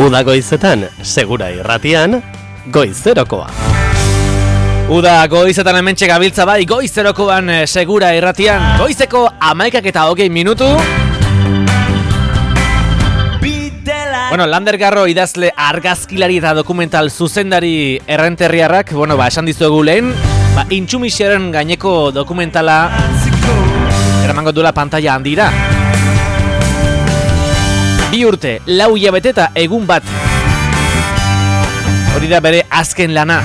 Uda goizetan, segura irratian, goizerokoa. Uda goizetan hementxe gabiltza bai, goizerokoan segura irratian, goizeko 11:20 minutu. Bueno, Lander Garro idazle argazkilari eta dokumental zuzendari errenterriarrak, esan dizuegu lehen, intsumixiaren gaineko dokumentala eramango duela pantalla handira. 2 urte, 4 hilabete eta egun bat. Hori da bere azken lana.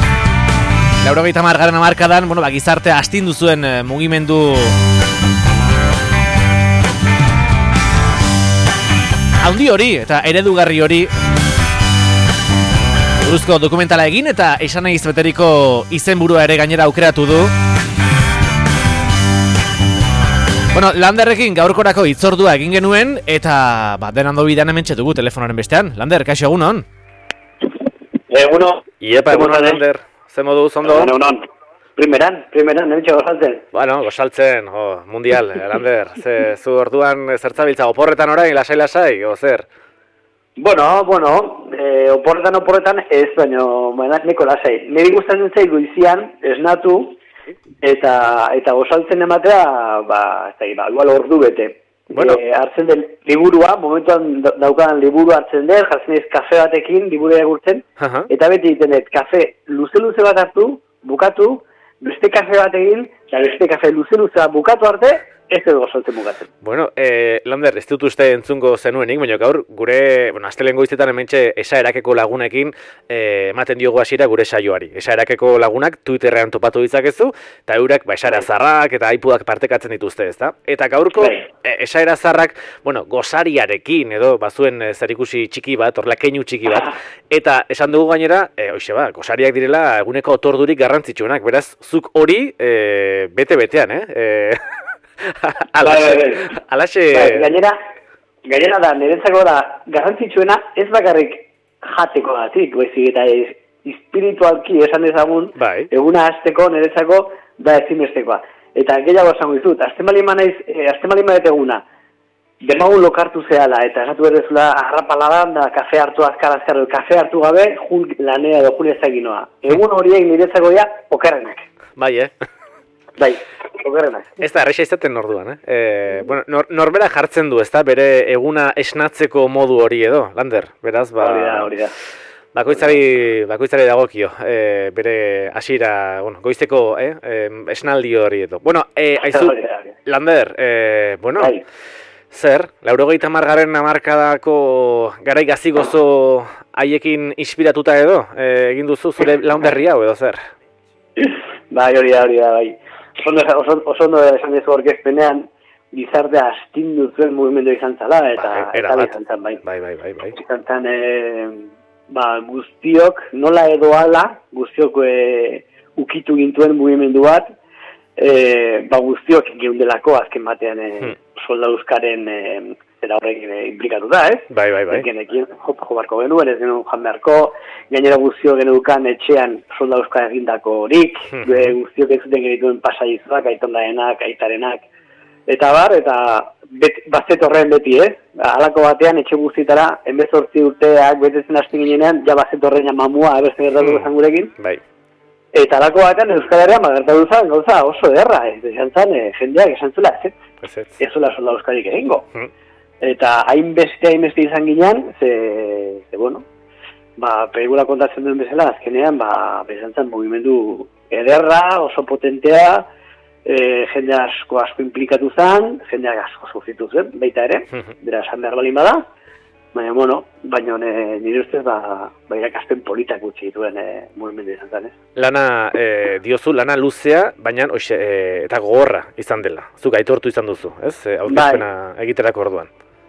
80. hamarkadan, gizartea astindu zuen mugimendu handi hori eta eredugarri hori buruzko dokumentala egin eta esan nahiz beteriko izenburua ere gainera aukeratu du. Landerrekin gaurkorako hitzordua egin genuen eta denan dobidean hementxe dugu telefonaren bestean. Lander, kaixo egunon? Egunon. Iepa, egunon, Lander. Ze moduz, ondo? Egunon. Primeran, hementxe gozaltzen. Gozaltzen, mundial, Lander. Zu orduan zertzabiltza, oporretan orain, lasai, o zer? Oporretan ez, baina neko lasai. Niri gustatzen zait goizian, esnatu, eta gozaltzen ematea, igual ordu bete. Hartzen den liburua, momentuan daukadan liburu hartzen den, jartzen ez kafe batekin, liburua egurtzen, eta beti egiten dut, kafe luze bat hartu, bukatu, beste kafe bat egin, eta beste kafe luze bat bukatu arte, ez edo gozaltzen bukatzen. Lander, ez dut uste entzungo zenuenik, baina gaur, gure, astelen goizetan hementxe esaerakeko lagunekin ematen diogu hasiera gure saioari. Esaerakeko lagunak Twitterrean topatu ditzakezu, eta eurak esaera zarrak eta aipudak partekatzen dituzte, ezta? Eta gaurko esaera zarrak, gozariarekin, edo bazuen zerikusi txiki bat, keinu txiki bat, eta esan dugu gainera, gozariak direla eguneko otordurik garrantzitsuenak, beraz, zuk hori bete-betean, Alaxe... Gainera da, niretzako da, garrantzitsuena ez bakarrik jateko gatik, eta espiritualki esan dezagun, eguna hasteko niretzako da ezinbestekoa. Eta gehiago esango dizut, azten bali manet eguna, demagun lokartu zehala, eta esatu berdezula arrapaladan da kafe hartu azkar, kafe hartu gabe, jun lanea edo jun ezaginoa. Egun horiek niretzako ja, okerrenak. Okerrenak. Ez da, erreixa izaten orduan, norbera jartzen du, ez da, bere eguna esnatzeko modu hori edo, Lander, beraz, hori da. Bakoitzari dagokio, bere hasiera, goizteko esnaldi hori edo. Aizu, Lander, zer, 80. hamarkadako garai gazigozo haiekin inspiratuta edo, egin duzu zure launderri hau edo zer? Hori da. Oso ondo esan dezu orkezpenean, gizartea astindu zuen mugimendu izan zala, eta izan zan, bai. Izan zan, guztiok, nola edo ala, guztiok ukitu gintuen mugimendu bat, guztiok geundelako azken batean soldauzkaren zera horrekin implikatu da, ez? Bai. Genekin jo barko genuen, ez genuen joan beharko, gainera guztiok genukan etxean soldauzka egindako horik, guztiok ez zuten genituen pasaizuak, aitondaenak, aitarenak, eta bazet horren beti, halako batean etxe guztietara, 18 urteak betetzen hasten ginean, ja bazet horren mamua, beste gertatu bezan gurekin. Bai. Eta halako batean Euskal Herrian gertatu zen gauza oso ederra, esan zen, jendeak esan zula, ez zula soldauzkarik egingo. Eta hainbeste izan ginean, pelikula kontatzen duen bezala, azkenean, izan zen mugimendu ederra, oso potentea, jende asko implikatu zen, jendeak asko sufritu zen, baita ere, bera esan behar balin bada, baina nire ustez, irakaspen politak gutxi dituen mugimendu izan zen, ez? Lana, diozu, lana luzea, baina eta gogorra izan dela, zuk aitortu izan duzu, ez? Aurkezpena egiterako orduan.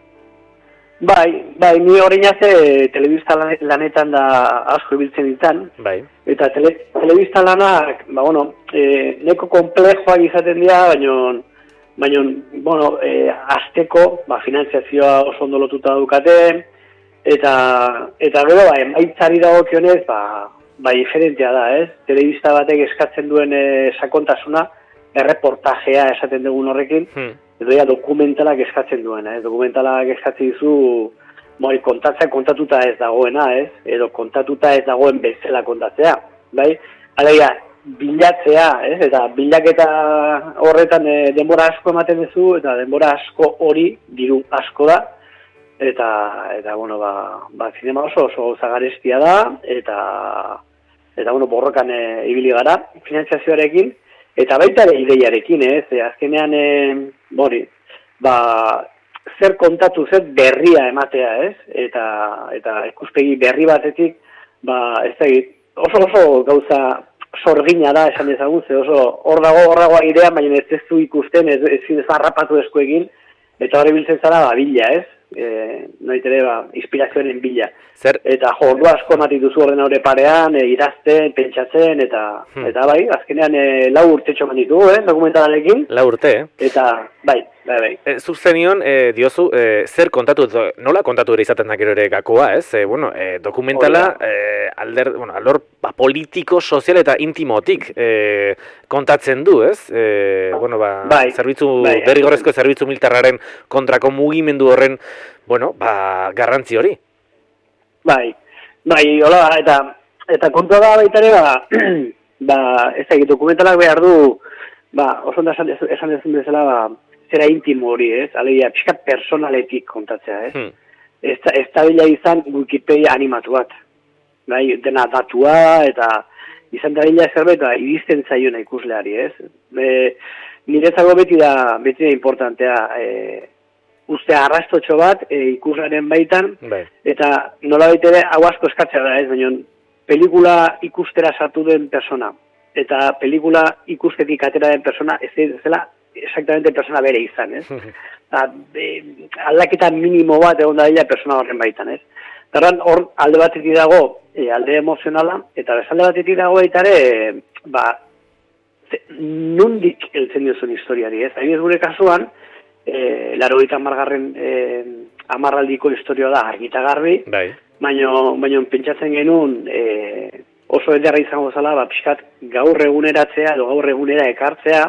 Ni horrein telebista lanetan da asko ibiltzen ditan. Eta telebista lanak, neko komplejoak izaten dira, baina, azteko, finantziazioa oso ondo lotuta dukate, eta gero, emaitzari dagokionez, diferentea da, ez? Telebista batek eskatzen duen sakontasuna, erreportajea esaten dugun horrekin, edo dokumentalak eskatzen duena, dokumentalak eskatzen dizu kontatzea kontatuta ez dagoena, ez? Edo kontatuta ez dagoen bezala kontatzea, bai? Alegia, bilatzea, ez? Eta bilaketa horretan denbora asko ematen duzu, eta denbora asko hori diru asko da, eta bueno, zinema oso gauza garestia da, eta bueno, borrokan ibili gara, finantziazioarekin, eta baita ere ideiarekin, ez? Azkenean, zer kontatu, zer berria ematea, ez? Eta ikuspegi berri batetik, ez da, oso gauza sorgina da, esan dezagun, ze oso hor dago airean, baina ez du ikusten, ez harrapatu eskuekin, eta horri biltzen zara, bila, ez? Noitere, inspirazioaren bila. Eta ordu asko ematik duzu orden hori parean, idazten, pentsatzen, eta bai, azkenean 4 urte txoman ditu, dokumentalarekin. 4 urte, Eta, bai. Zuk zenion, diozu, zer kontatu, nola kontatu ere izaten da gero ere gakoa, ez? Dokumentala, alor politiko, sozial eta intimotik kontatzen du, ez? Derrigorrezko zerbitzu militarraren kontrako mugimendu horren, garrantzi hori. Bai, hola, eta kontua da baita ere, ez da, dokumentalak behar du, oso ondo esan dezun bezala, zera intimo hori, ez? Alegia, pixka personaletik kontatzea, ez? Ez da bila izan Wikipedia animatu bat, bai, dena datua, eta izan da bila zerbait, iristen zaiona ikusleari, ez? Niretzako beti da importantea, ustea arrastotxo bat ikuslearen baitan, eta nola ere hau asko eskatzea da, ez? Baina pelikula ikustera sartu den persona, eta pelikula ikustetik atera den persona, ez zela exactamente persona bere izan, ez? Aldaketa minimo bat egon da dela persona horren baitan, ez? Darran, hor alde batetik dago alde emozionala, eta alde batetik dago baitare, nondik heltzen duzun historiari, ez? Hain ez gure kasuan, 80 amarraldiko historioa da argita garbi, baina pentsatzen genuen oso ederra izango zala, pixkat gaur eguneratzea edo gaur egunera ekartzea,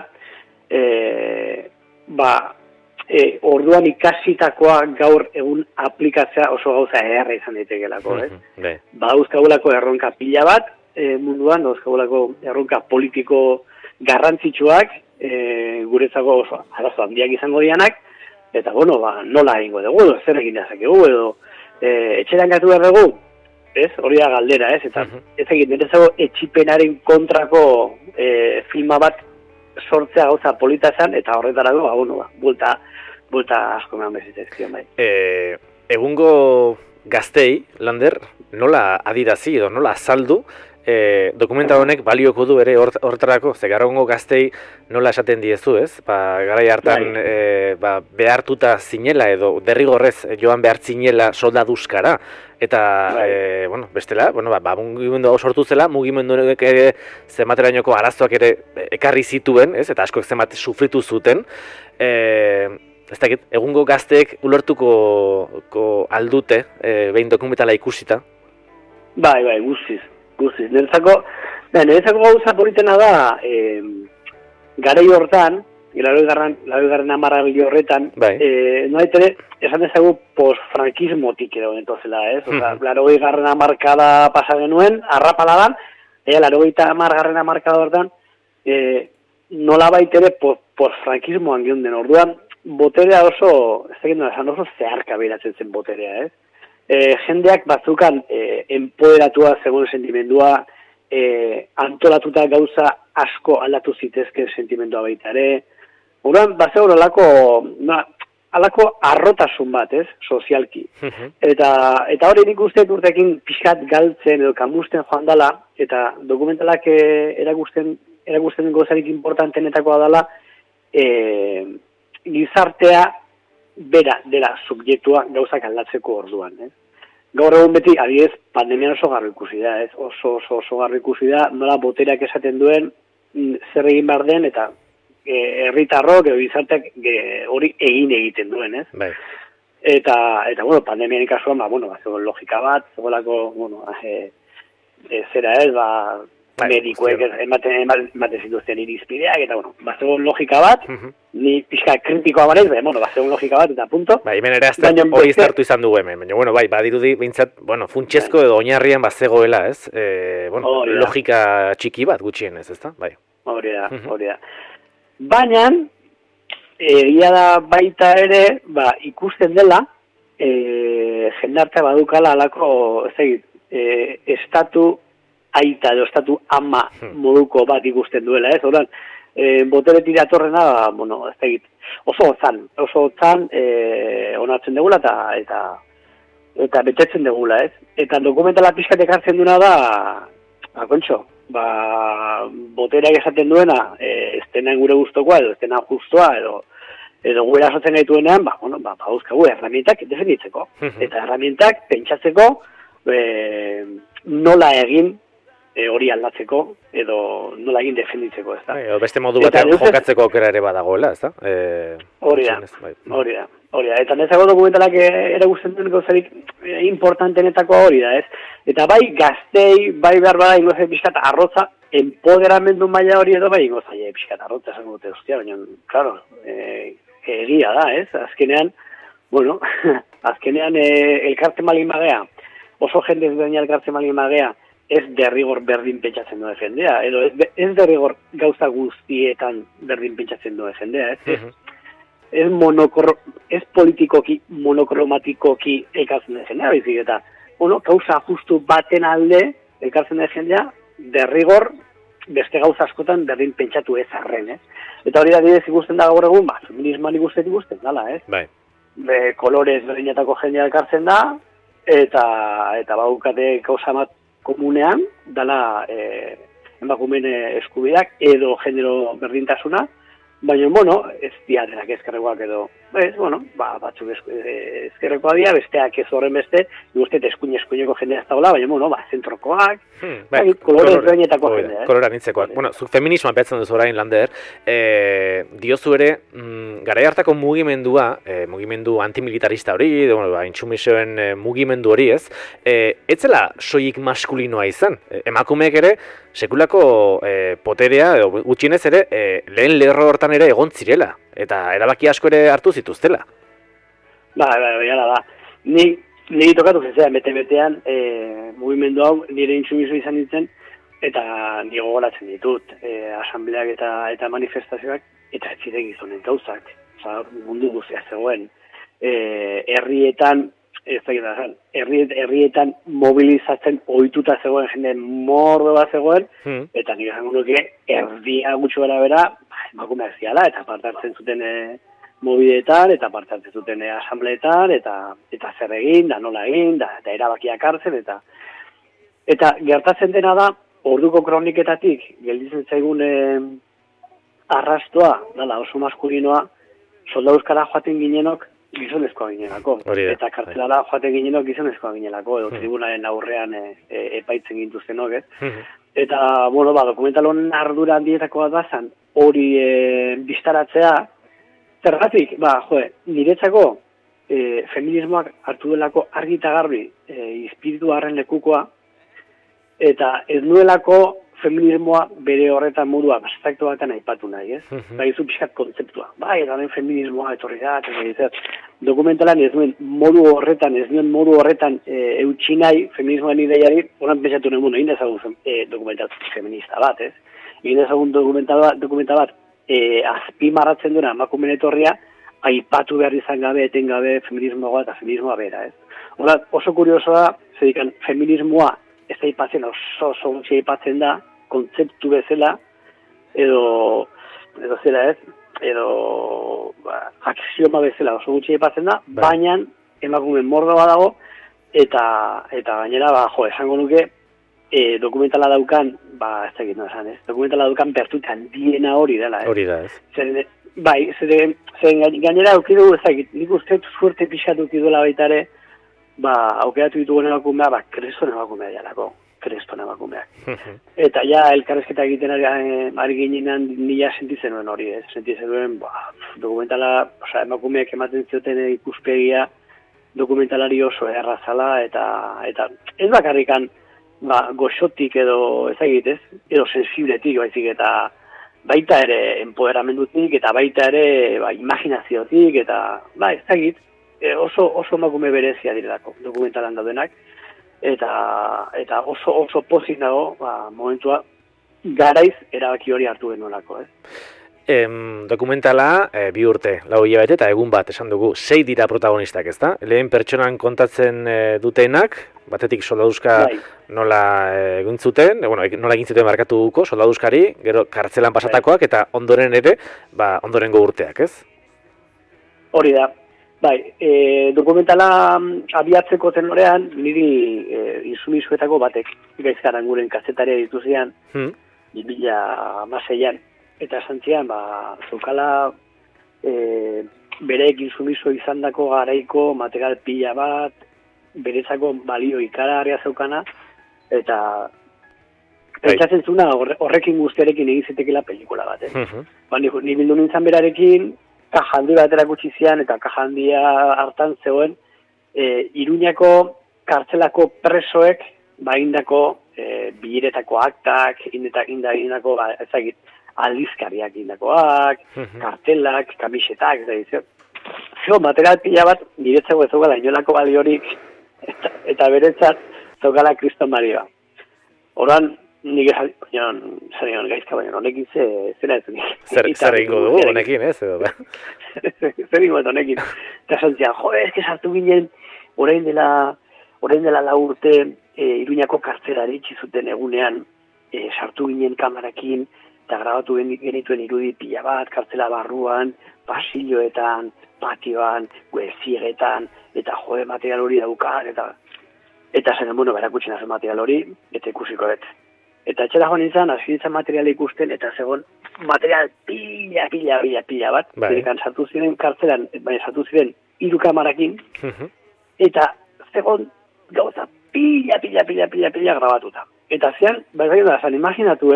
orduan ikasitakoa gaur egun aplikatzea oso gauza ederra izan daitekelako, ez? Dauzkagulako erronka pila bat munduan, dauzkagulako erronka politiko garrantzitsuak, guretzako oso arazo handiak izango dianak, eta nola egingo dugu, zer egin dezakegu, edo etxeran gatu behar dugu, ez? Hori da galdera, ez? Eta ez egin, niretzako etxipenaren kontrako filma bat sortzea gauza polita zan, eta horretara du, bulta asko mehan bezitezkion, bai. Egungo gaztei, Lander, nola adirazi edo nola azaldu, dokumenta honek balioko du ere hortarako, ze garragongo gaztei nola esaten diezu, ez? Garai hartan behartuta zinela edo derrigorrez joan behar zinela soldaduzkara, eta, bestela, mugimendu hau sortu zela, mugimendu ere zematerainoko arazoak ere ekarri zituen, ez? Eta askoek zemat sufritu zuten, ez dakit, egungo gazteek ulertuko aldute, behin dokumentala ikusita? Bai, guztiz. Niretzako gauza politena da, garai hortan, laugarren amarraldi horretan, noitere, esan dezagu post-frankismotik edo entozela, ez? Laugarren amarkada pasa genuen, arrapaladan, laugarren amarkada horretan, nola baitere post-frankismoan geunden orduan, boterea oso zeharka behiratzen zen boterea, ez? Jendeak batzukan enpoderatua zegoen sentimendua, antolatuta gauza asko aldatu zitezken sentimendua baita ere. Horan, bazegoen alako arrotasun bat, ez, sozialki. Eta hori nik uste urtekin pixkat galtzen edo kamusten joan dala, eta dokumentalak erakusten gozarik importantenetakoa dala, gizartea bera dela subjektua gauzak aldatzeko orduan, ez? Gaur egun beti, adibidez, pandemian oso garro ikusi da, ez? Oso garro ikusi da, nola botereak esaten duen, zer egin behar den, eta herritarrok edo gizarteak hori egiten duen, ez? Eta pandemian kasuan, zegoen logika bat, zegoelako, zera ez, medikuek ematen zituzten irizpideak, eta, bueno, bazegoen logika bat, ni pixka kritikoa barez, bazegoen logika bat, eta punto. Hemen ere hori izartu izan dugu hemen, baina, bueno, badirudi, bintzat, funtsezko edo oinarrian bazegoela, ez? Logika txiki bat gutxienez, ezta? Bai. Hori da. Baina, egia da baita ere, ikusten dela, jendartea badukala alako, estatu aita edo estatu ama moduko bat ikusten duela, ez? Horan, botere tiratorrena, oso otzan onartzen degula eta betetzen degula, ez? Eta dokumentala pixkat ekartzen duena da, botereak esaten duena, ez dena gure guztokoa, edo ez dena justoa, edo gure asotzen gaituenean, dauzkagu herramientak defenditzeko. Eta herramientak pentsatzeko nola egin hori aldatzeko, edo nola egin defenditzeko, ez da. Beste modu batean jokatzeko aukera ere badagoela, ez da? Hori da. Eta nezago dokumentalak ere guztien duen gauzarik importantenetako hori da, ez? Eta bai gaztei, bai behar bada ingozai pixkat arrotza, empoderamendu maila hori edo bai ingozai pixkat arrotza esango dute, baina, klaro, egia da, ez? Azkenean elkartzen malin magea, oso jende ez dena elkartzen malin magea, ez derrigor berdin pentsatzen duen jendea, edo ez derrigor gauza guztietan berdin pentsatzen duen jendea, ez politikoki, monokromatikoki elkartzen duen jendea, baizik eta, gauza justu baten alde elkartzen duen jendea, derrigor beste gauza askotan berdin pentsatu ez arren, Eta hori da didez ikusten da gaur egun, feminismoan ikusten dala, Bai. Kolorez berdinetako jendea elkartzen da, eta baukate gauza bat komunean, dala emakumeen eskubideak edo genero berdintasuna, baina, ez diatenak ezkerrekoak edo, batzuk ezkerrekoak dira, besteak ez horren beste, guztiet eskuineko jendea ez dagoela, baina, zentrokoak, kolore ezberdinetako jendea. Kolora nintzekoak. Zuk feminismoa behatzen duzu orain, Lander, diozu ere, garai hartako mugimendua, mugimendu antimilitarista hori, intsumisioen mugimendu hori ez, etzela soilik maskulinoa izan. Emakumeek ere, sekulako poterea, gutxienez ere, lehen lerro hortan ere egon zirela, eta erabaki asko ere hartu zituztela. Gara da. Niri tokatu zezean, bete-betean, mugimendu hau nire intsumiso izan ditzen, eta nire gogoratzen ditut, asambleak eta manifestazioak, eta ez ziren gizonen gauzak. Mundu guztia zegoen. Herrietan mobilizatzen ohituta zegoen jende mordo bat zegoen, eta nire zango nuke erdia gutxo bera emakumeak ziala, eta parte hartzen zuten mobideetan, eta parte hartzen zuten asambleetan, eta zer egin, da nola egin, da erabakiak hartzen, eta gertatzen dena da, orduko kroniketatik, gelditzen zaigun arrastoa, oso maskulinoa, solda euskara joaten ginenok, gizonezkoa ginelako. Eta kartzelara joaten ginenok gizonezkoa ginelako, edo tribunaren aurrean epaitzen gintuztenok, Eta, dokumentalon ardura handietakoa da zan, hori biztaratzea, zergatik, niretzako feminismoak hartu delako argi eta garbi izpiritu harren lekukoa, eta ez nuelako feminismoa bere horretan modua abstraktu batean aipatu nahi, ez? Izu pixkat kontzeptua. Eta feminismoa etorri da, dokumentalan ez nuen modu horretan eutxi nahi feminismoan ideiari, horan pentsatu nuen, egin dezagun dokumental feminista bat, ez? Egin dezagun dokumental bat azpimarratzen duena emakumeen etorria, aipatu behar izan gabe, etengabe feminismoa eta feminismoa bera, ez? Horan, oso kuriosoa, zedikan feminismoa ez da aipatzen, oso gutxi aipatzen da, kontzeptu bezala, edo zera ez, edo axioma bezala oso gutxi aipatzen da, baina emakumeen mordo badago, eta gainera, esango nuke, dokumentala daukan, ez dakit no esan ez, dokumentala daukan bertutan diena hori dela, ez? Hori da, ez? Zeren gainera aukidu, ez dakit, nik uste suerte pixatu duela baitare, aukeratu ditugu emakumea, kreston emakumea jalako. Kreston emakumeak. Eta ja, elkarrezketa egiten ari ginean nila sentitzen nuen hori, ez? Sentitzen nuen, dokumentala, emakumeak ematen zioten ikuspegia dokumentalari oso errazala, eta ez bakarrikan goxotik edo ezagit, edo sensibletik baizik eta baita ere empoderamendutik eta baita ere imaginaziotik eta ezagit, oso emakume berezia direlako dokumentalan daudenak eta oso pozik nago momentua garaiz erabaki hori hartu genuelako, Dokumentala 2 urte, 4 hilabete eta egun bat esan dugu, 6 dira protagonistak, ezta? Lehen pertsonan kontatzen dutenak, batetik soldaduzka nola egin zuten, nola egin zuten markatu duko soldaduzkari, gero kartzelan pasatakoak eta ondoren ere, ondorengo urteak, ez? Hori da. Dokumentala abiatzeko tenorean, niri insumizuetako batek gaizkaran guren kazetaria dituzian, 2016an, eta esan zian, zeukala bereek insumizo izandako garaiko material pila bat, berezako balio ikaragarria zeukana, eta pentsatzen zuna horrekin guztiarekin egin zitekela pelikula bat, Ni bildu nintzen berarekin, kaja handi bat erakutsi zian, eta kaja handia hartan zegoen, Iruñako kartzelako presoek, indako biletako aktak, indako, ezagit, aldizkariak indakoak, kartelak, kamisetak, zeo material pila bat, niretzako ez zaukala inolako baliorik, eta beretzat zaukala Kriston Marioa. Horan, nik zarion gaizka baina honekin zera ez dunik. Zer egingo dugu honekin, ez? Zer egingo dut honekin. Eta zantzian, eske sartu ginen, orain dela 4 urte, Iruñako kartzelari itxizuten egunean, sartu ginen kamarakin, eta grabatu genituen irudi pila bat, kartzela barruan, pasilloetan, patioan, ziegetan, eta material hori daukan, eta zen, berakutxen azen material hori, eta ikusiko bet. Eta etxera joan nintzen, hasi nintzen materiala ikusten, eta zegoen material pila bat, zerekan sartu ziren kartzelan, baina sartu ziren 3 kamarakin, eta zegoen gauza pila grabatuta. Eta zean, imaginatu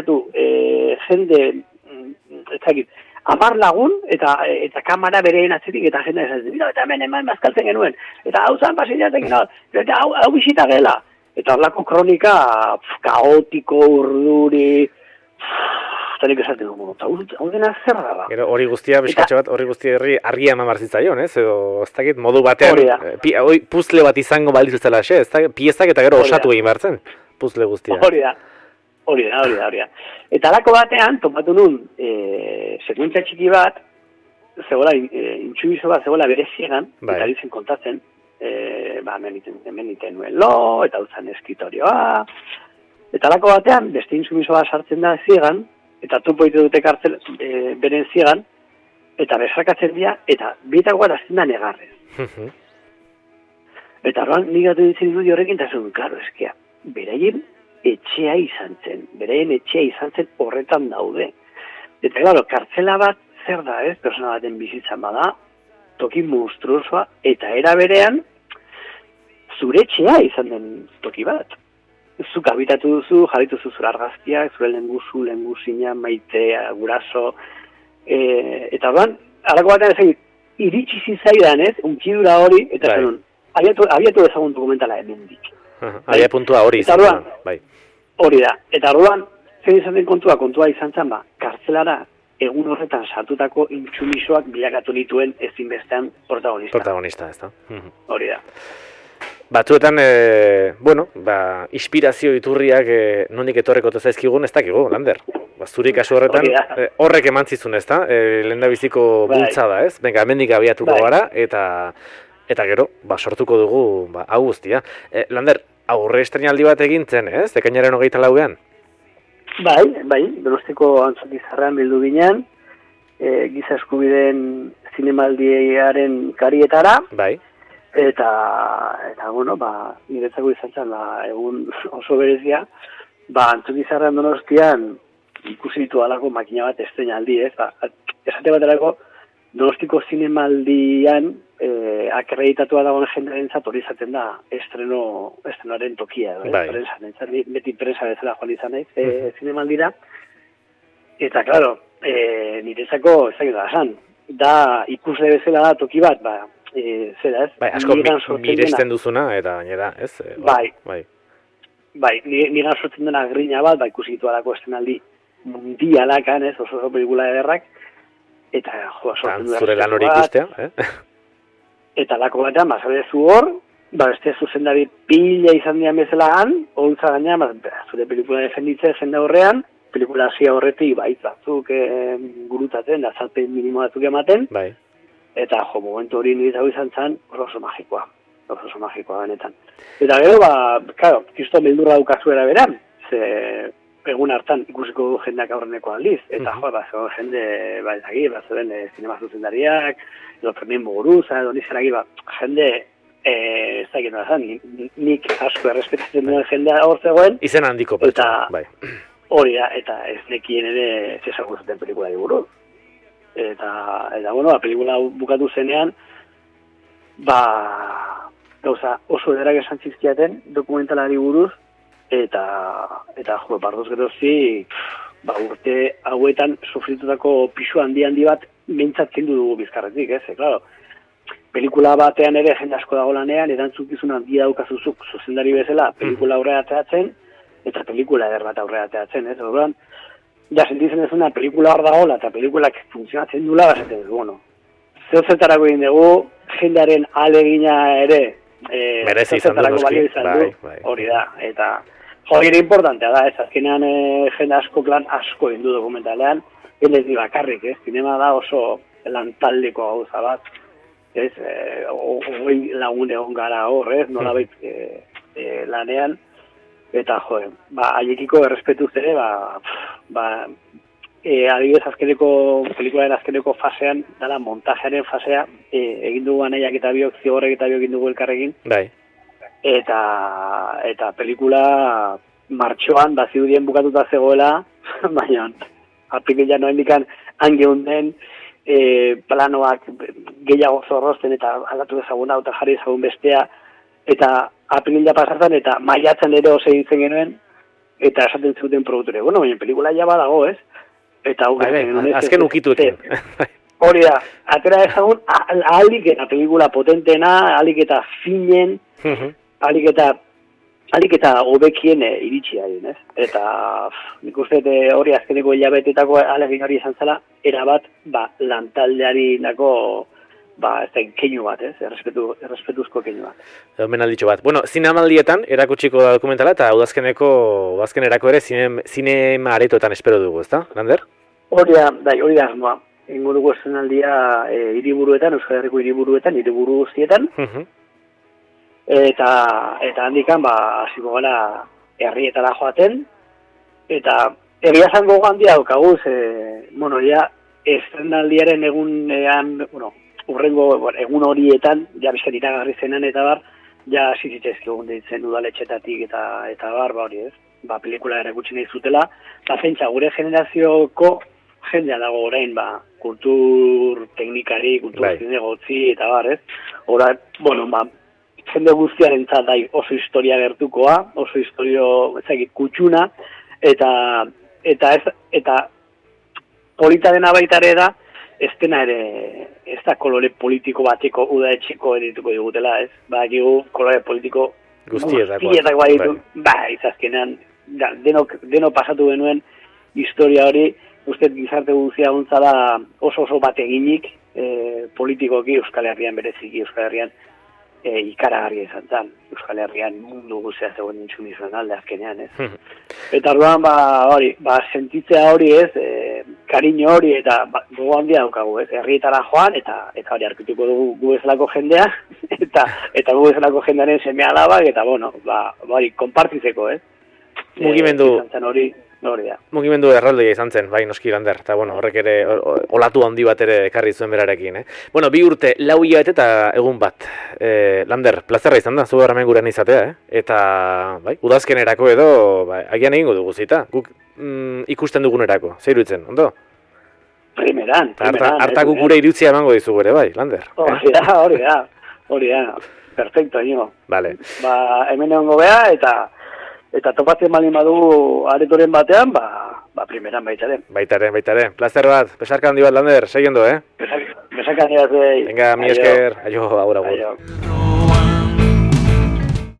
jende, ez dakit, 10 lagun, eta kamara bereen atzetik, eta jende esatzen, eta hemen bazkaltzen genuen, eta hau zan pasilatekin, eta hau bisita gela. Eta horlako kronika, kaotiko, urduri, eta nik esaten dugu, hau dena zer da. Gero hori guztia, bizkatxo bat, hori guztia argia eman barzitzaion, ez? Edo, ez dakit, modu batean, puzle bat izango balizu zela, ez dakit, piezak eta gero osatu egin bartzen, puzle guztia. Hori da. Eta alako batean, topatu nun, sekuentzia txiki bat, zegoela, intsubizo bat, zegoela bere ziegan, eta ditzen kontatzen, hemen iten nuen lo, eta utzan escritorioa, eta alako batean, beste intsubizoa sartzen da ziegan, eta topo ite dute kartzel beren ziegan, eta besarkatzen dira, eta bietako bat azten da negarrez. Eta horren, nik gatu ditzen irudi horrekin, eta zuen, klaro, eskia, beraien etxea izan zen horretan daude. Eta, klaro, kartzela bat, zer da, persona baten bizitzan bada, toki monstruosoa, eta era berean, zure etxea izan den toki bat. Zuk habitatu duzu, jarrituzu zure argazkiak, zure lehengusina, maitea, guraso, eta horren, alako batean ezagin, iritsi zitzaidan, unkidura hori, eta zenun, abiatu ezagun dokumentala hemendik. Abia puntua hori izan. Hori da, eta horren, zen izan den kontua izan zen, kartzelara, egun horretan sartutako intsumisoak bilakatu nituen ezinbestean protagonista. Protagonista, ez da. Hori da. Batzuetan, inspirazio iturriak nondik etorreko zaizkigun ez dakigu, Lander. Zuri kasu horretan, horrek emantzizun, ez da? Lehendabiziko bultzada, ez? Benga, hemendik abiatuko gara, eta gero, sortuko dugu, hau guztia. Lander, aurre estreinaldi bat egintzen, ez? Ekainaren 24an? Bai, Donostiko Antzokizarrean bildu ginen, giza eskubideen zinemaldiaren karietara. Bai. Eta niretzako izan zen, egun oso berezia, Antzokizarrean Donostian ikusi ditu alako makina bat estreinaldi, ez? Esate baterako, Donostiko zinemaldian akreditatua dagoen jendearen hori izaten da estrenoaren tokia, beti prensa bezala joan izan naiz zinemaldira. Eta, klaro, niretzako, ez da esan, da ikusle bezala da toki bat, zera ez? Asko miresten duzuna, eta gainera, ez? Bai. bai, nigan sortzen dena grina bat, bai, ikusitu alako estenaldi mundialakan, ez, oso pelikula ederrak, eta, jo, sortzen dena. Zure lan hori ikustea, Eta lako batean, zabezu hor, beste zuzendari pila izan dian bezala han, holtza gaina, zure pelikula defenditze jende horrean, pelikula hasia horretik, batzuk gurutatzen, da zalpen minimo batzuk ematen, bai. Eta, jo, momentu hori nire hau izan zen, oso magikoa benetan. Eta gero, claro, kisto beldurra daukazuera beran, ze egun hartan ikusiko jendeak aurreneko aldiz, eta jo, jende, zuen zinema zuzendariak, edo Fermin Muguruza, edo nizaraki, jende, ez da egiten da, nik asko errespetatzen duen jendea hor zegoen. Izen handiko pertsona, bai. Hori da, eta ez nekien ere zesago zuten pelikula buruz. Eta bueno, pelikula bukatu zenean, gauza oso ederak esan zizkiaten dokumentalari buruz, eta jo, pardoz gerozti, urte hauetan sofritutako pisu handi bat mintzatzen dugu bizkarretik, ez? Claro, pelikula batean ere jende asko dago lanean, erantzukizun handia daukazuzuk zuzendari bezala, pelikula aurrera ateatzen, eta pelikula eder bat aurrera ateatzen, ez? Orduan, ja, sentitzen ez una pelikula hor dagoela, eta pelikulak funtzionatzen dula, bazaten dugu, bueno. Zertarako egin dugu, jendearen alegina ere, merezi izan du noski, bai. Hori da, eta ere importantea da, ez azkenean jende asko lan asko egin du dokumentalean, ez di bakarrik, ez, zinema da oso lantaldeko gauza bat, ez, hogei lagun egon gara hor, ez, nola lanean, eta haiekiko errespetuz ere, adibidez pelikularen azkeneko fasean, dala montajearen fasea, egin dugu anaiak eta biok, zigorrek eta biok egin dugu elkarrekin. Bai. Eta pelikula martxoan, bazirudien bukatuta zegoela, baina, apikila noen dikan, angeunden, planoak gehiago zorrozten eta aldatu ezaguna, eta jarri ezagun bestea, eta apikila pasartan, eta maiatzen ere ose ditzen genuen, eta esaten zuten produkture. Bueno, baina pelikula ja badago, ez? Eta azken ukituekin. Hori da, atera ezagun, ahalik eta pelikula potentena, ahalik eta finen, ahalik eta hobekien iritsi hain, ez? Eta nik uste hori azkeneko hilabetetako alegin hori izan zela, erabat, lantaldeari nako, keinu bat, ez? Errespetuzko keinu bat. Hemen alditxo bat. Bueno, zinemaldietan erakutsiko da dokumentala, eta udazkenerako ere zinema aretoetan espero dugu, ezta, Lander? Hori da, asmoa. Ingo dugu eszenaldia hiriburuetan, Euskal Herriko hiriburuetan, hiriburu guztietan. Eta handikan, hasiko gara herrietara joaten. Eta egia zango handia daukaguz, eszenaldiaren egunean, urrengo egun horietan, ja bizkat iragarri zenan eta bar, ja zizitzezki egun ditzen udaletxetatik eta bar, hori ez. Pelikula erakutsi nahi zutela, pentsa gure generazioko jendea dago orain, kultur teknikari, kultur zinegotzi eta bar, ez. Hora, jende guztiaren dai oso historia gertukoa, oso historio, kutsuna, eta polita dena baita ere da, ez dena ere, ez da kolore politiko bateko udaletxeko edituko digutela, ez? Kolore politiko guztietako baditu, izazkenean, deno pasatu genuen historia hori, uste gizarte guztia guntzala oso bateginik politikoki Euskal Herrian bereziki, Euskal Herrian ikaragarria izan zen, Euskal Herrian mundu guztia zegoen nintzun izan alde azkenean, ez? Eta orduan, sentitzea hori, ez, kariño hori eta gogo handia daukagu, ez, herrietara joan, eta hori arkituko dugu gu bezalako jendea, eta gu bezalako jendearen semea alabak, eta hori, konpartitzeko, ez? Mugimendu hori da. Mugimendu erraldoia izan zen, bai, noski Lander, eta horrek ere olatu handi bat ere ekarri zuen berarekin, Bueno, 2 urte, 4 hilabete eta egun bat. Lander, plazerra izan da, zu hemen gurean izatea, Eta, udazkenerako edo, agian egingo dugu zita, guk ikusten dugunerako, zer iruditzen, ondo? Primeran. Hartako gure iritzia emango dizugu ere, bai, Lander? Hori da, perfecto, inigo. Vale. Hemen egongo beha, eta topatzen baldin badu aretoren batean, primeran baitaren. Baitaren. Plazer bat, besarka handi bat, Lander, segiendo, Besarka handi bat, Venga, mi esker, aio, agur.